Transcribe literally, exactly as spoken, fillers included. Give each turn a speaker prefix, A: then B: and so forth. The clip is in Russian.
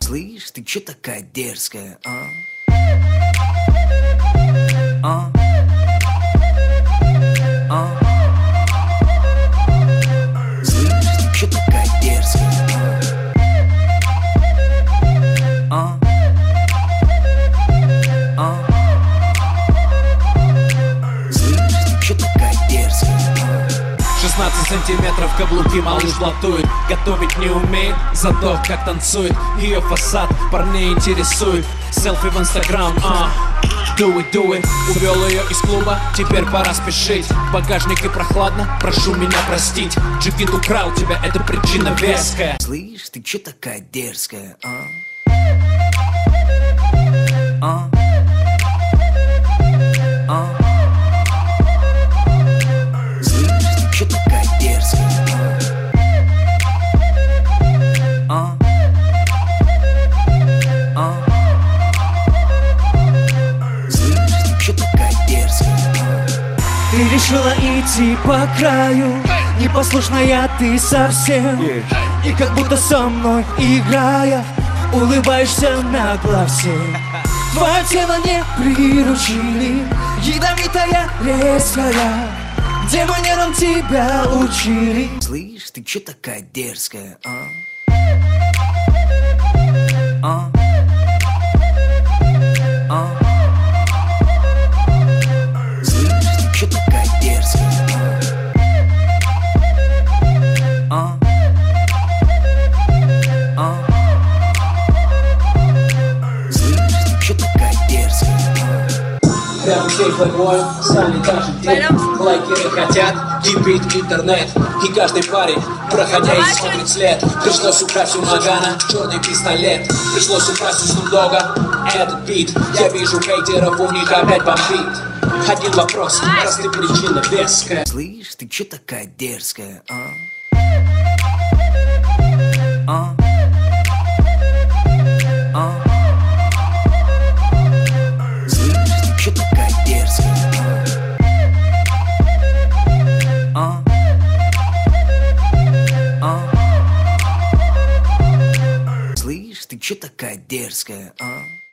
A: Слышь, ты чё такая дерзкая, а? А? А? Слышь, ты чё такая дерзкая, а? А? А? Слышь, ты чё такая дерзкая, а?
B: шестнадцать сантиметров каблуки малыш блатует. Готовить не умеет, зато как танцует. Ее фасад парней интересует. Селфи в инстаграм, а Do it, do it. Увел ее из клуба, теперь пора спешить. В багажнике прохладно, прошу меня простить. Джигит украл тебя, это причина веская.
A: Слышь, ты чё такая дерзкая, а? А? А? Слышь, ты чё такая дерзкая, а? А? А? Слышь, ты чё такая дерзкая, а?
C: Ты решила идти по краю, непослушная ты совсем. И как будто со мной играя, улыбаешься нагло всем. Твое тело не приручили, ядовитая, резкая. Где манерам тебя учили?
A: Слышь, ты чё такая дерзкая, а? А? А? Слышь, ты чё такая дерзкая, а? А? А? Слышь, ты чё такая дерзкая, а?
B: Прямо здесь плейбой, стали даже день. Лайкеры хотят, кипит интернет. И каждый парень, проходя и смотрит след. Пришлось украсть у Магана черный пистолет. Пришлось украсть у Снупдога этот бит. Я вижу хейтеров, у них опять бомбит. Один вопрос, раз ты причина веская.
A: Слышь, ты чё такая дерзкая, а? А? А? Слышь, ты чё такая дерзкая, а? А? А? Слышь, ты чё такая дерзкая, а?